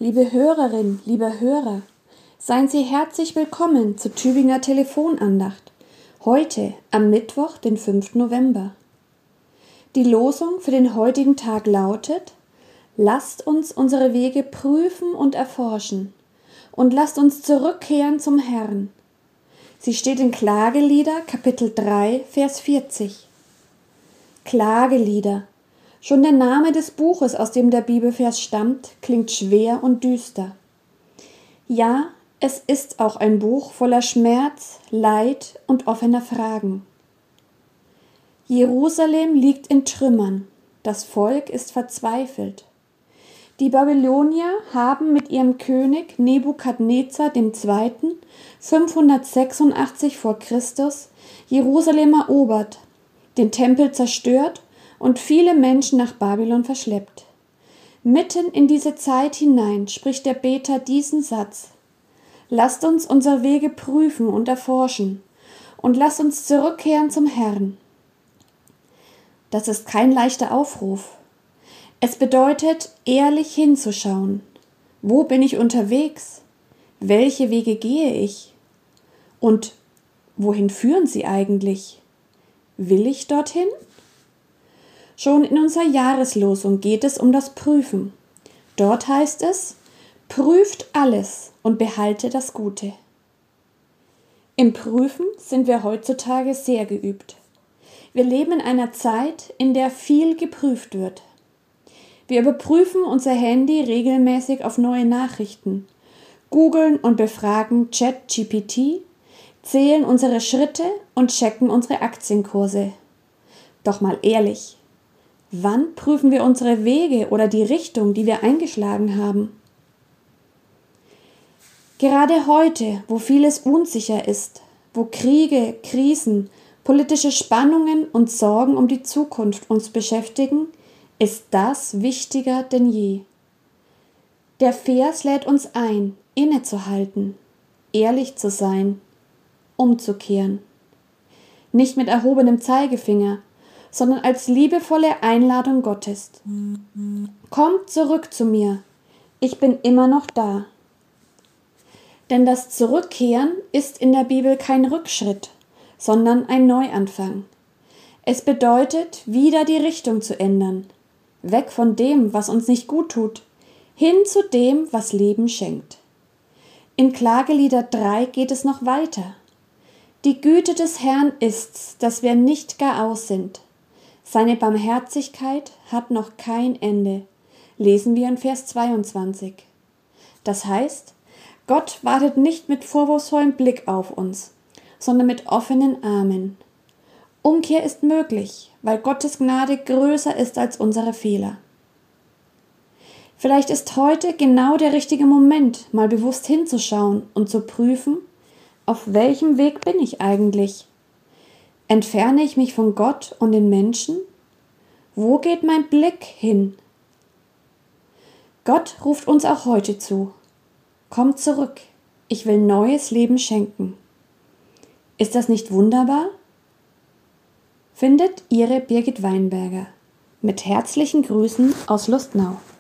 Liebe Hörerin, lieber Hörer, seien Sie herzlich willkommen zur Tübinger Telefonandacht, heute am Mittwoch, den 5. November. Die Losung für den heutigen Tag lautet: Lasst uns unsere Wege prüfen und erforschen und lasst uns zurückkehren zum Herrn. Sie steht in Klagelieder, Kapitel 3, Vers 40. Klagelieder. Schon der Name des Buches, aus dem der Bibelvers stammt, klingt schwer und düster. Ja, es ist auch ein Buch voller Schmerz, Leid und offener Fragen. Jerusalem liegt in Trümmern, das Volk ist verzweifelt. Die Babylonier haben mit ihrem König Nebukadnezar II. 586 vor Christus Jerusalem erobert, den Tempel zerstört und viele Menschen nach Babylon verschleppt. Mitten in diese Zeit hinein spricht der Beter diesen Satz: Lasst uns unsere Wege prüfen und erforschen und lasst uns zurückkehren zum Herrn. Das ist kein leichter Aufruf. Es bedeutet, ehrlich hinzuschauen. Wo bin ich unterwegs? Welche Wege gehe ich? Und wohin führen sie eigentlich? Will ich dorthin? Schon in unserer Jahreslosung geht es um das Prüfen. Dort heißt es: Prüft alles und behaltet das Gute. Im Prüfen sind wir heutzutage sehr geübt. Wir leben in einer Zeit, in der viel geprüft wird. Wir überprüfen unser Handy regelmäßig auf neue Nachrichten, googeln und befragen ChatGPT, zählen unsere Schritte und checken unsere Aktienkurse. Doch mal ehrlich, wann prüfen wir unsere Wege oder die Richtung, die wir eingeschlagen haben? Gerade heute, wo vieles unsicher ist, wo Kriege, Krisen, politische Spannungen und Sorgen um die Zukunft uns beschäftigen, ist das wichtiger denn je. Der Vers lädt uns ein, innezuhalten, ehrlich zu sein, umzukehren. Nicht mit erhobenem Zeigefinger, sondern als liebevolle Einladung Gottes. Kommt zurück zu mir, ich bin immer noch da. Denn das Zurückkehren ist in der Bibel kein Rückschritt, sondern ein Neuanfang. Es bedeutet, wieder die Richtung zu ändern, weg von dem, was uns nicht gut tut, hin zu dem, was Leben schenkt. In Klagelieder 3 geht es noch weiter. Die Güte des Herrn ist's, dass wir nicht gar aus sind. Seine Barmherzigkeit hat noch kein Ende, lesen wir in Vers 22. Das heißt, Gott wartet nicht mit vorwurfsvollem Blick auf uns, sondern mit offenen Armen. Umkehr ist möglich, weil Gottes Gnade größer ist als unsere Fehler. Vielleicht ist heute genau der richtige Moment, mal bewusst hinzuschauen und zu prüfen, auf welchem Weg bin ich eigentlich? Entferne ich mich von Gott und den Menschen? Wo geht mein Blick hin? Gott ruft uns auch heute zu. Kommt zurück, ich will neues Leben schenken. Ist das nicht wunderbar? Findet Ihre Birgit Weinberger. Mit herzlichen Grüßen aus Lustnau.